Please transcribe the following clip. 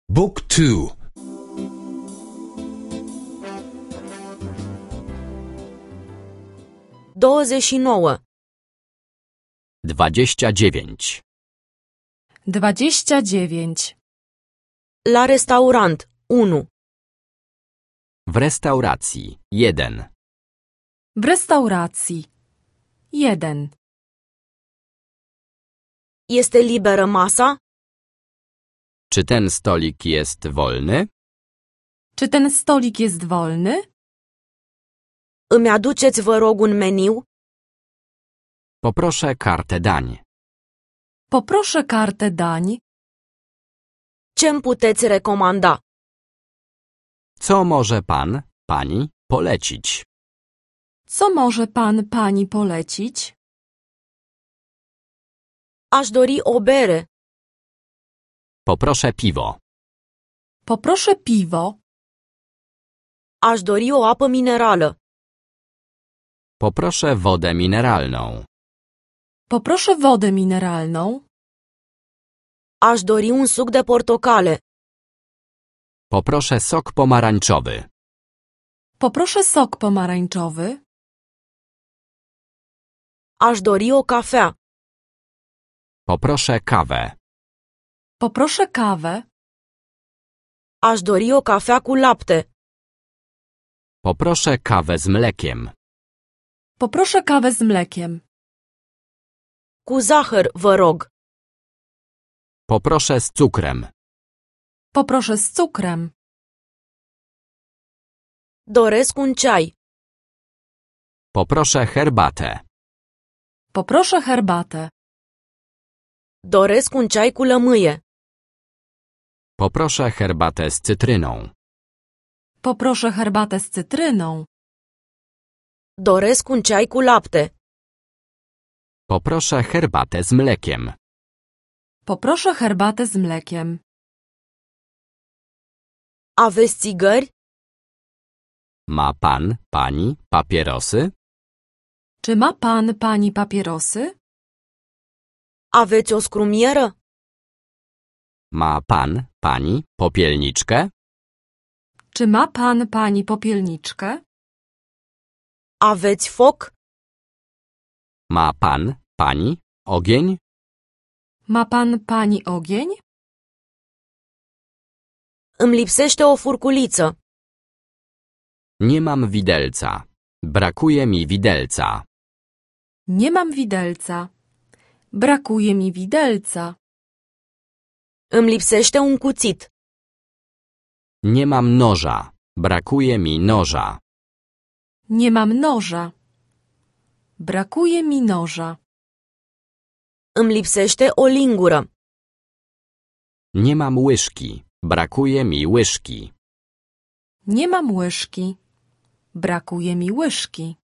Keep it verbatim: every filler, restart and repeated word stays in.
Book two. douăzeci și nouă. Dwadzieścia dziewięć. Dwadzieścia dziewięć. La restaurant. unu. W restauracji. Jeden. W restauracji. Jeden. Este liberă masa? Czy ten stolik jest wolny? Czy ten stolik jest wolny? Îmi aduceți, vă rog, un meniu? Poproszę kartę dań. Poproszę kartę dań. Ce-mi puteți recomanda? Co może pan, pani polecić? Co może pan, pani polecić? Aș dori o bere. Poproszę piwo. Poproszę piwo. Aș dori o apă minerală. Poproszę wodę mineralną. Poproszę wodę mineralną. Aș dori un suc de portocale. Poproszę sok pomarańczowy. Poproszę sok pomarańczowy. Aș dori o cafea. Poproszę kawę. Poproszę kawę. Aș dori o cafea cu lapte. Poproszę kawę z mlekiem. Poproszę kawę z mlekiem. Cu zahăr, vă rog. Poproszę z cukrem. Poproszę z cukrem. Doresc un ceai. Poproszę herbatę. Poproszę herbatę. Doresc un ceai cu lămâie. Poproszę herbatę z cytryną. Poproszę herbatę z cytryną. Doresc un ceai cu lapte. Poproszę herbatę z mlekiem. Poproszę herbatę z mlekiem. Aveți țigări? Ma pan, pani papierosy? Czy ma pan, pani papierosy? Aveți o scrumieră? Ma pan, pani popielniczkę? Czy ma pan, pani popielniczkę? Aveți foc? Ma pan, pani ogień? Ma pan, pani ogień? Îmi lipsește o furculiță. Nie mam widelca. Brakuje mi widelca. Nie mam widelca. Brakuje mi widelca. Îmi lipsește un cuțit. Nie mam noża. Brakuje mi noża. Nie mam noża. Brakuje mi noża. Îmi lipsește o lingură. Nie mam łyżki. Brakuje mi łyżki. Nie mam łyżki. Brakuje mi łyżki.